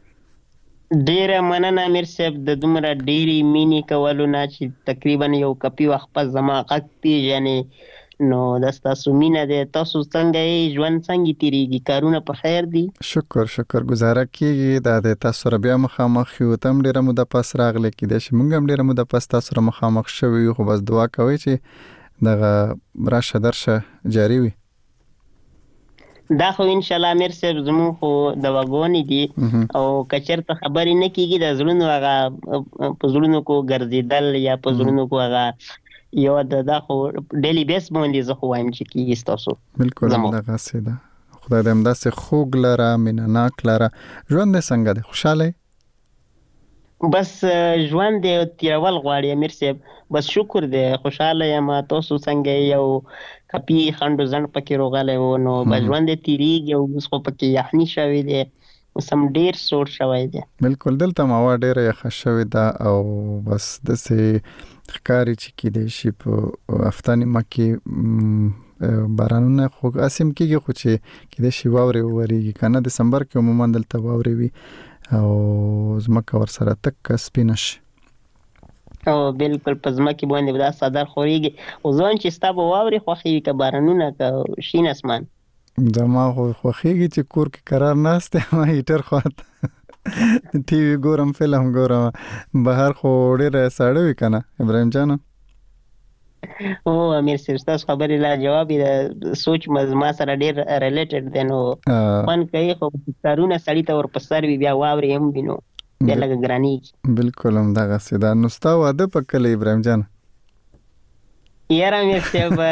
N: ډیره مننه امیر صاحب د دومره ډیری مینی کولو نه چې تقریبا یو کپی وخت په زما حق پیژنې نو د تاسو مینه ده. تاسو څنګه یې ژوند څنګه تیریږي؟ کارونه په خیر دي؟
C: شکر گزاره کیږي. د تاسو سره بیا مخامخ یو تم ډیره موده پس راغلی کیدای شي موږ هم ډیره موده پس تاسو سره مخامخ شوی خو بس دعا کوي چې دغه راشه درشه جاری وي.
N: دا خو ان شاء الله امیر صاحب زمون خو د وګونی دي او کچر ته خبرې نه کیږي د زړونو هغه په زړونو کو ګرځیدل یا په زړونو کو هغه یو دا خو ډیلی بیس باندې زه خو وایم چې کیږي تاسو.
C: بالکل دغه سیده خدای دې همداسې خوږ لره مینناک لره. ژوند څنګه دی؟ خوشاله؟
N: بس ژوند دې تیرول غواړي امیر صاحب. بس شکر دې خوشاله یم. تاسو څنګه یو کپی خندو زند پکې روغاله و نو بس ژوند دې تیریږي او اوس خو پکې یخني شوی دی سم ډیر سوړ شوی دی.
C: بالکل دلته ماوا ډیره یخ شوی دا او بس د سه ښکاری چې کې دی شي په افتانی مکه بارانونه خو اسیم کېږي خو چې کې د شي واوري وریږي کنه دسمبر کې عموما دلته واوري وي او زمکه ور سره تک سپینش
N: او بالکل پزما کې باندې دا صدر خوريږي او ځان چې ستاب واوري خوخي ک بارانونه ک شین اسمان
C: دما خوخيږي چې کور کې قرار نهسته ما هیټر خواته ټي وي ګورم فلم ګورم بهر خو ډېر ساړه وي کنه ابراهيم جان.
N: او امیر سرستاس خبرې لا جواب د سوچ مزما سره ډېر ریلیټډ دی نو فن کوي خو کارونه سړی ته ور پسر بیا واوري هم بینو بیا لګ ګرانی.
C: بالکل هم دغه سیدا نو ستا واده پکله ابراهيم جان
N: یاره مې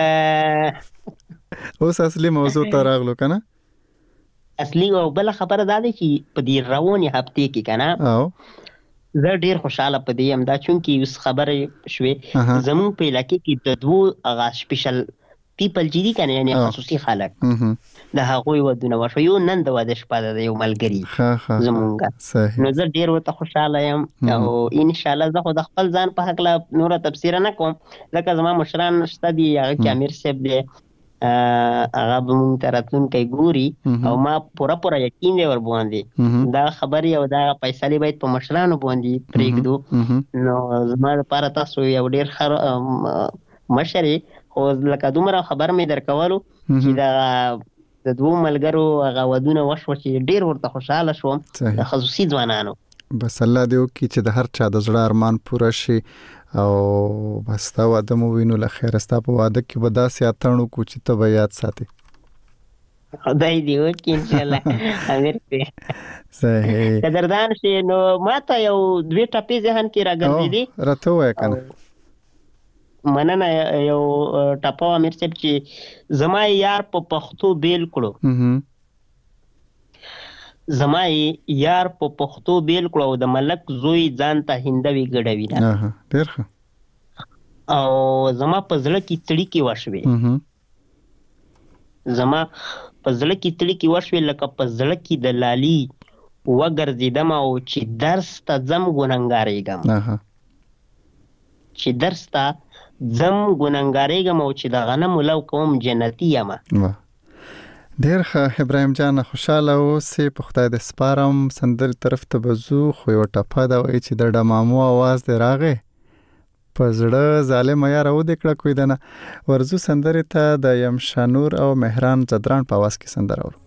N: سبا
C: اوس اصلي موضوع ته راغلو کنه.
N: اصلي او بل خبره ده چې په دې رواني هفته کې کنه او زه ډیر خوشاله پدې ام دا چونکی اوس خبره شوې زمون په علاقې کې د دوه اغا سپیشل پیپل چې دي کنه یعنی خصوصي خلک د هغوی ودونه وشو یو نن د واده شپه د یو ملګری زمونږه نو زه ډیر وته خوشاله یم او ان شاء الله زه خو د خپل ځان په حق لا نور تفسیر نه کوم ځکه زما مشران شته دي هغه کې امیر صاحب دی هغه مونږ تراتون کوي ګوري او ما پورا یقین دی ور باندې دا خبري او دا فیصله باید په مشرانو باندې پریږدو نو زما لپاره تاسو یو ډیر خر مشري خو لکه دومره خبر مې درکولو چې دا د دوه ملګرو هغه ودونه وشو چې ډیر ورته خوشاله شوم د خصوصي ځوانانو.
C: بس الله دې وکړي چې د هر چا د زړه ارمان پوره شي او بس تا واده مو وینو له خیره ستا په واده کې به داسې اتڼو کو چې ته به یاد ساتي.
N: خدای دې وکړي ان شاء الله امیر پې
C: صحیح
N: قدردان شي. نو ماته یو دوه ټاپې ذهن کې راګرځېدي
C: راته وای کنه
N: مننه یو ټاپو امیر صاحب چې زما یار په پښتو بیل کړو زما یار په پښتو بیل کړو او د ملک زوی ځان ته هندوي ګډوي نه
C: ډېر ښه
N: او زما په زړه کې تړي کې وشوي زما په زړه کې تړي کې وشوي لکه په زړه کې د لالي وګرځیدم او چې درس ته ځم ګننګارېږم چې درس ته ځم ګننګارېږم او چې د غنمو لو کوم جنتي یم.
C: ډېر ښه ابراهيم جان خوشاله اوسې په خدای دې سپارم. سندرې طرف ته بزو خو یو ټپه ده وایي چې د ډمامو اواز دې راغی په زړه ظالم یاره ودې کړه کوی دنه ورزو سندرې ته د یم شانور او مهران زدران په اواز کې سندره ورو.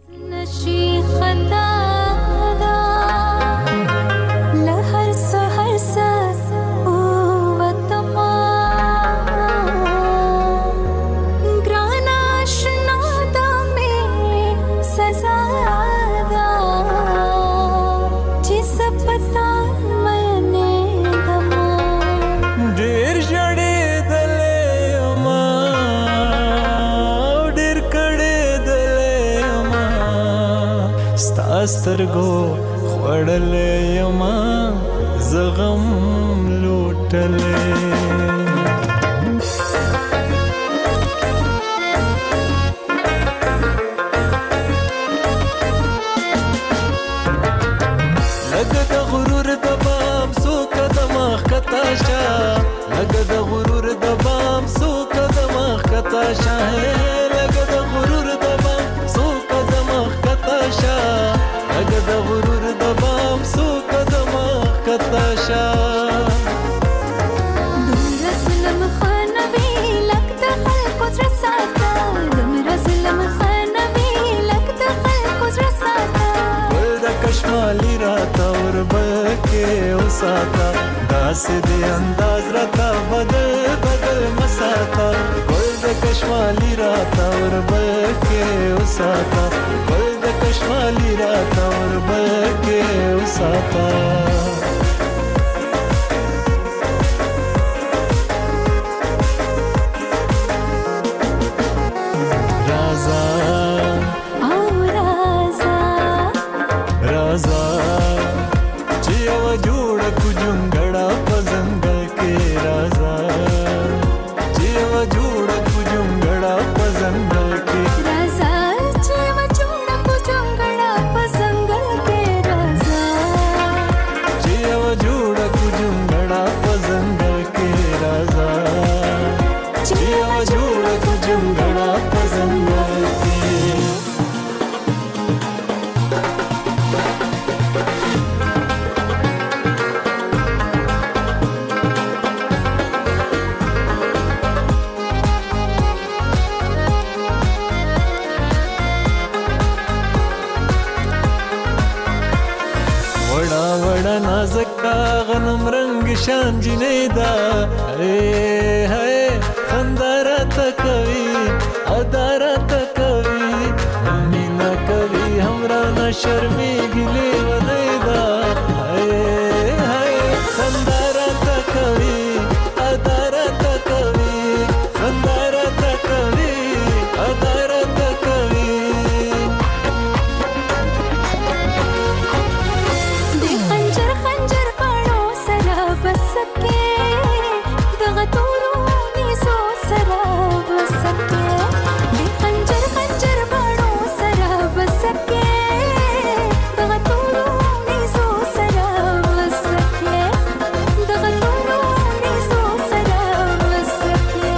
O: سترګو خوړلې یما زغم لوټلې کشمالی راته وربکې وساته داسې دې انداز راته بدل بدل مساته ګل د کشمالی راته وربکې وساته ګل د کشمالی راته وربکې وساته شان جنیدا هاي خندارا تکوي ادارا تکوي مینا کوي همرا نه شرمېږي لیونیدا هاي خندارا تکوي ادارا تکوي خندارا تکوي ادارا تکوي
P: دی خنجر خنجر پاړو سره بسکه دغه تورو نیسو سره بسکه دی خنجر خنجر پاړو سره بسکه دغه تورو نیسو سره بسکه دغه تورو نیسو سره بسکه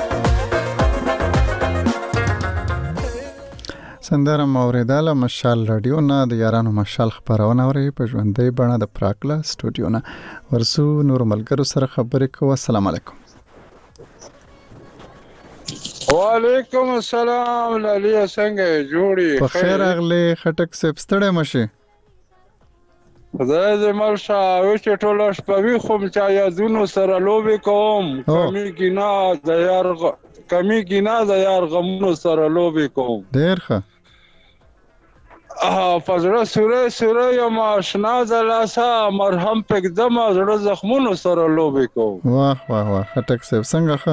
C: سندره موریداله مشال رادیو نه د یارانو مشال خبرونه اوري په ژوندۍ بڼه د پراکلا سټوډیو نه ورسو نور ملګرو سره خبرې کوو. السلام علیکم.
Q: وعلیکم السلام لالیه څنګه جوړی
C: په خیر اغلی خټک سپ ستړی مشه
Q: خدای دې مرشه وچ ټوله شپه وی خو چا یادونو سره لوبې کوم کمی ګینا د یار غمونو سره لوبې کوم
C: ډیر ښه
Q: فزړه سوره یم آشنا د لاسه مرهم پکدم زړه زخمونو سره لوبې کوم.
C: واه واه واه خټک صاحب څنګه ښه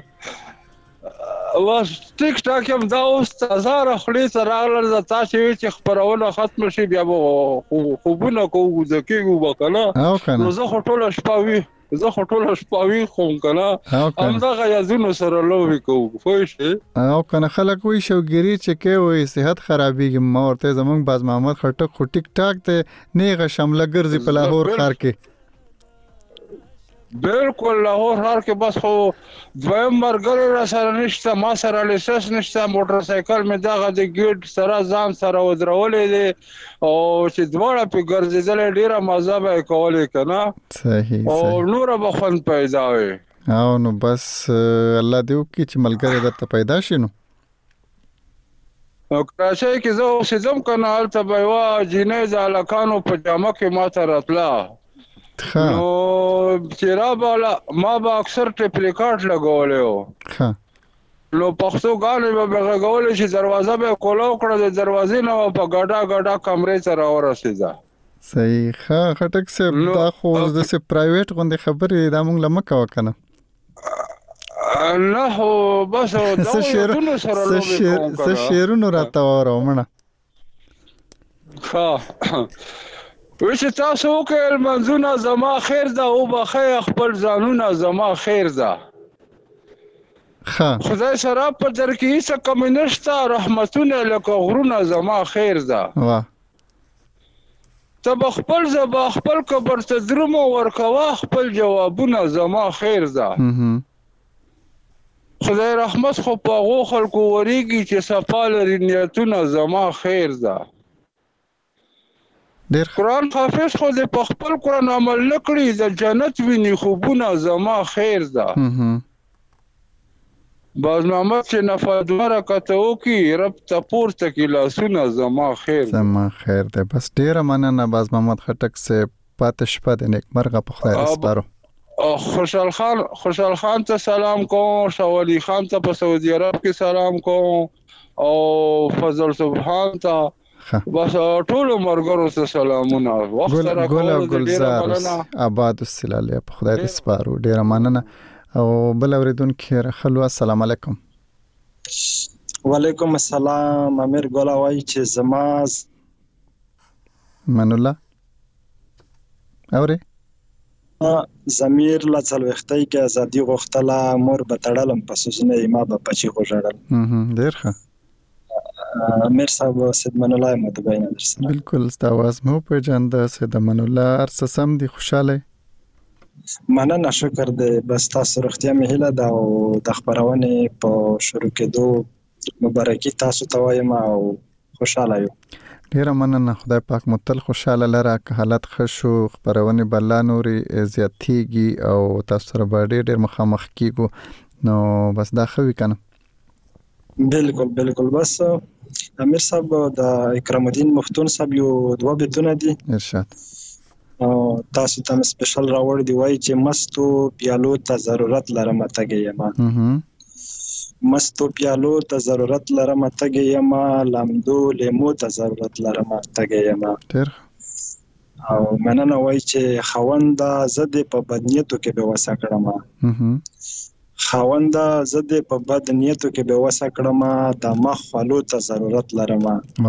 Q: واس ټیک ټاک یم دا اوس هزار خلی سره راغلل د تاسو چې خبرونه ختم شي بیا خوبونه کوو ځکیږو وکنه نو زه ټوله شپاوي خوم کنه همدغه یادونو سره لوبې کوو پوه شئ
C: او کنه خلک وایي شوګیري چې کې وایي صحت خرابېږي ما ورته زمونږ باز محمد خټک خو ټیک ټاک ته نیغه شمله ګرځي په لاهور ښار کې
Q: بالکل لاهور ښار کې بس خو دویم مرګره را سره نشته ما سره لیسنس نشته موټر سایکل مې دغه د ګیټ سره ځان سره ودرولې دي او چې دواړه په ګرځېدل ډیره مزه به کولې کنه
C: صحیح
Q: او نور به خوند پیدا وي
C: او نو بس الله دې وکړي چې ملګری درته پیدا شي نو
Q: کراچۍ کې زه اوسېدم کنه هلته به یوه جینۍ د هلکانو په جامه کې ماته راتله نو چې راباله ما به اکثر ټپلیکاټ لګولی و نو پښتو ګانې به غږولې چې دروازه به یې کوله وکړه د دروازې نه به په ګډا کمرې ته راورسېده.
C: صحیح ښه خټک صاحب دا خو داسې پرایویټ غوندې خبرې دا موږ له مه کوه که نه
Q: نه خو بس دغو یادونو سره لوبې کوم که
C: څه شعرونو راته واوره مړه
Q: ښه چې تاسو وکړئ لمنځونه زما خیر ده وبخئ خپل ځانونه زما خیر ده خدای سره په در کې هیڅ کمی نشته رحمتونه لکه غرونه زما خیر ده ته به خپل زبا خپل کبر ته درومه ورکوه خپل جوابونه زما خیر ده خدای رحمت خو په هغو خلکو ورېږي چې صفا لري نیتونه زما خیر ده قرآن حافظ خو دې په خپل قرآن عمل نه کړي د جنت ویني خوبونه زما خیر ده باز محمد چې نفل دوه رکعته وکړي رب ته پورته کړي لاسونه زما خیر
C: دی. بس ډیره مننه باز محمد خټک صاحب. پاتې شپه د نیکمرغه په خدای دې سپارو.
Q: خوشحال خان ته سلام کوم، شاه علي خان ته په سعودي عرب کې سلام کوم او فضل سبحان ته بس ټول مرګرو ته سلامونه. وخت سره
C: ګل ګلزار آباد السلاله په خدای دې سپارو. ډیره مننه. او بل اوریدونکو راخلو السلام علیکم.
R: وعلیکم السلام. امیر ګولا وای چې زماز
C: من الله اوري
R: زمیر لا څلوختای کې ازادي غوښتله مور به تړلم پسونه ما به پچی خوړل.
C: ډیر ښه.
R: امیر صاحب سید من الله متبین درسره
C: بالکل استاواز مو په جند سید من الله ارس سم دي خوشاله
R: مننه شکر دې. بس تاسو روغتیا مې هیله ده او د خبرونه په شروع کېدو مبارکي تاسو ته وایم او خوشاله یو.
C: ډیره مننه. خدای پاک متل خوشاله لره. که حالت خشو خبرونه بلا نوري زیاتېږي او تاسو سره باندې ډیر مخامخ کیږو نو بس دا خوي کنه.
R: بالکل بس امیر صاحب د اکرام الدین مفتون صاحب یو دوه بیتونه دي
C: ارشاد
R: او تاسو ته سپیشل راوړ دی وای چې مستو پیالو ته ضرورت لرم تګې مستو پیالو ته ضرورت لرم تګې لامدو لیمو ته ضرورت لرم تګې
C: ډیر
R: او مننه وای چې خوند زده په بدنیتو کې به وسه کړم خوند زده په بدنیتو کې به وسه کړم د مخ خلو ته ضرورت لرم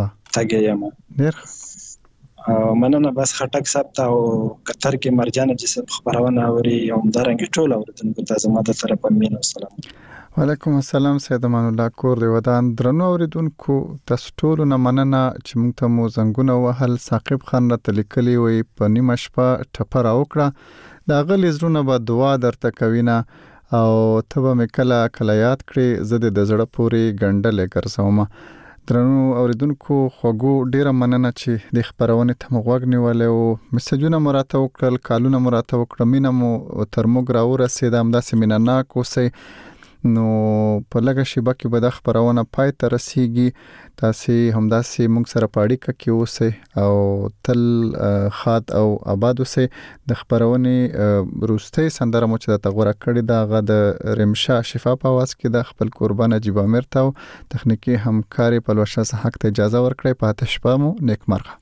R: تګې
C: ډیر
R: مننه. بس خټک صاحب ته او قطر کې مرجان جسم خبرونه اوري او درنګ ټول اوردونکو ته زما د طرفه مين والسلام.
C: وعلیکم السلام سید امان الله کور دی ودان. درنو اوریدونکو تاسو ټول نه مننه چې موږ ته مو زنګونه وهل. ثاقب خان را تلیکلی وي په نیمه شپه ټپه راوکړه د غلی زړونه به دعا درته کوینه او ته به مې کله یاد کړې زه د زړه پورې ګنډلې ګرځوم. درنو اوریدونکو خوږو ډیره مننه چې د خبرونه ته مغوګ نیولې او میسجونه مراته وکړل کالونه مراته وکړل مینه مو تر موږ راو رسید همداسې مینناک اوسئ. نو په لږه شیبه کې به د خبرونه پای ته رسیږي. تاسو همداسې موږ سره پاړی کې اوسئ او تل خاد او آباد اوسئ. د خبرونه روستي سندره مو چې د تغوره کړی دا غ د رمشا شفا په आवाज کې د خپل قربان جیب امیر ته تخنیکی همکاري په لوشه حق ته اجازه ورکړي. پاتې شپه مو نیکمرغه.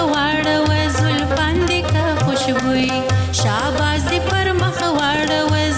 P: शाबाश पर मखवाड़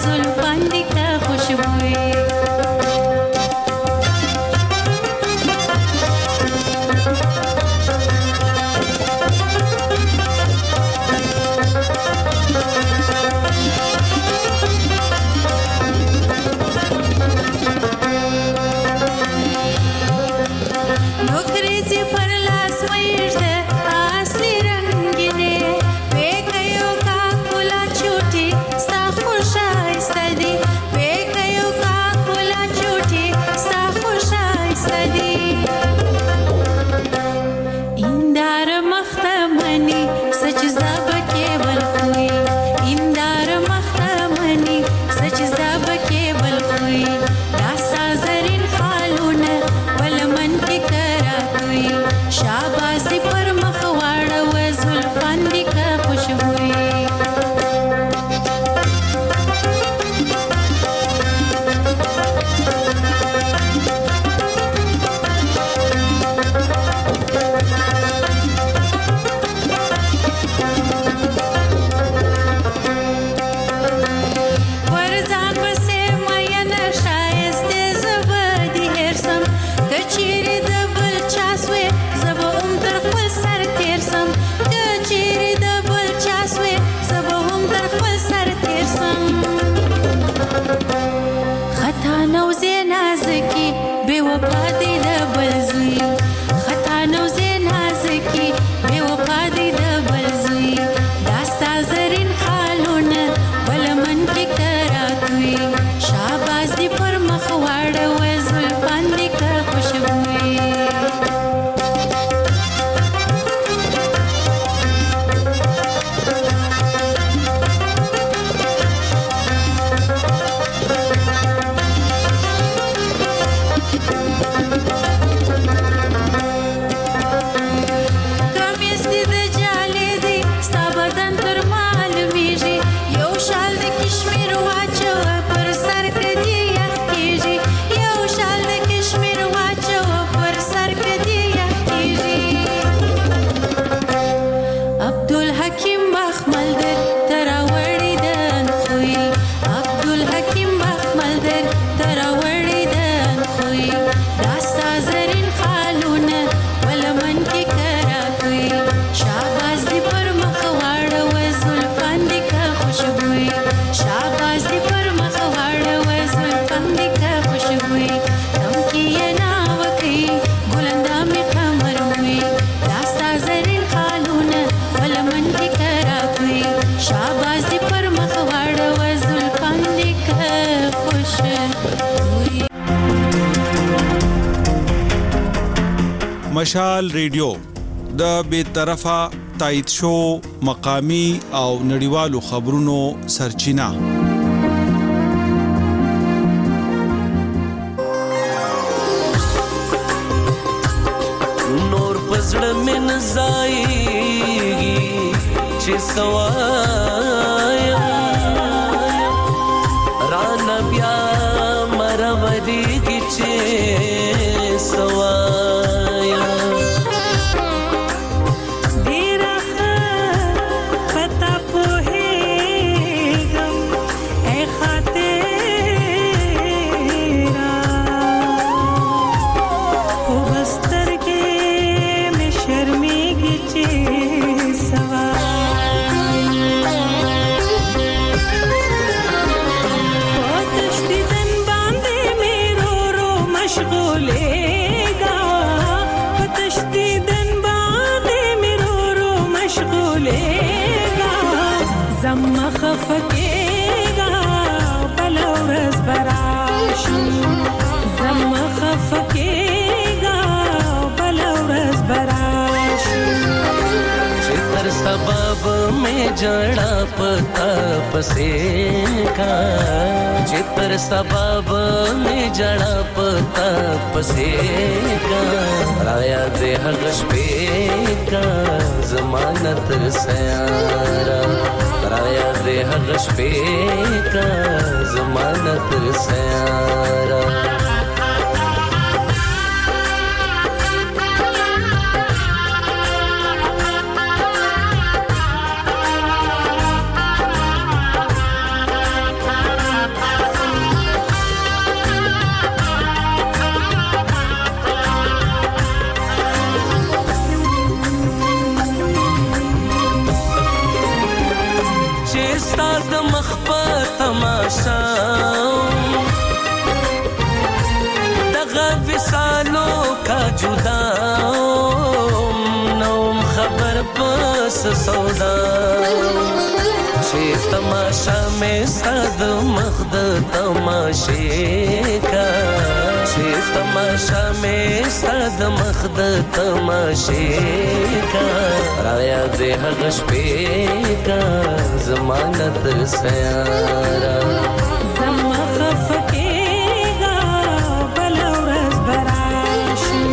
S: مشال ریډیو د بیطرفه تایید شو مقامی او نړیوالو خبرونو سرچینه
G: نور پزړه من زایږي چې سوایا ران بیا مرودي کی چې سوایا
P: ډیره پتا پوهېږم اے خاطرا خو بستر کې مې شرمېږي چې خفکېږه بل ورځ براشي زما خفکېږه بل ورځ براشي
G: چې تر سبب مې جړه پتا پسې کا چې تر سبب مې جړه پتا پسې کا رایا دې هغه شپې کا زمانه تر سیاره رایا دې هغه شپې کا زمانه تر سیاره دغه وسالو کا جدا نوم خبر پس سودا چې تماشا مې صد مخد تماشې کا چې تماشا مې صد مخد تماشې کا رایا دې هغه شپې کا زمانه تر سیاره
P: زما خفکېږه بل ورځ براشي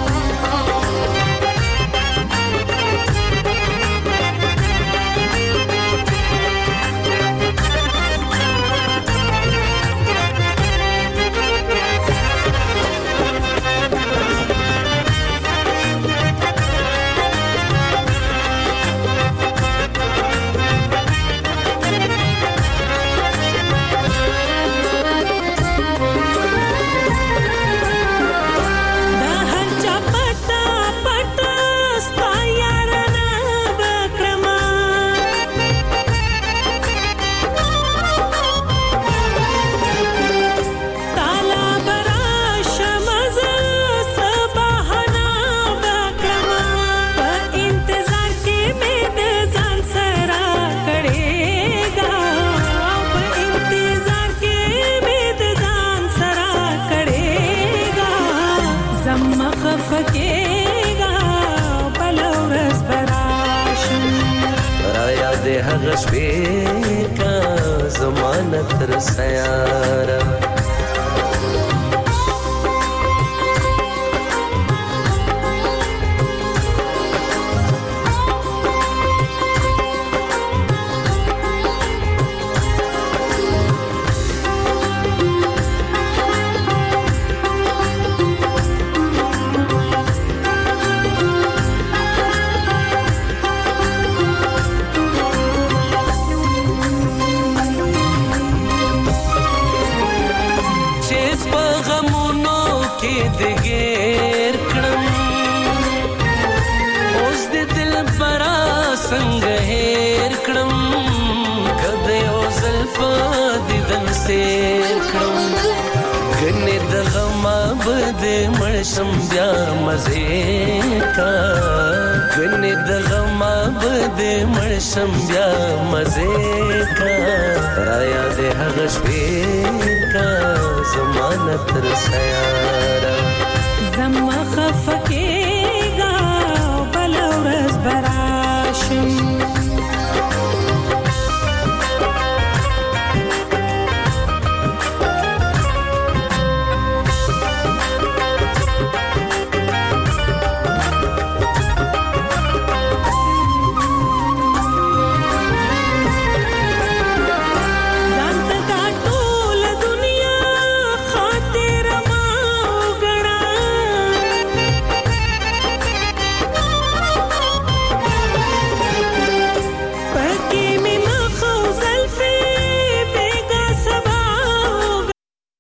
G: هغه شپې کا زمانه تر سیاره شم بیا مزه کا غنی د غم بد مړ شم بیا مزه کا رایا دې هغه شپې کا
P: تر سیاره زما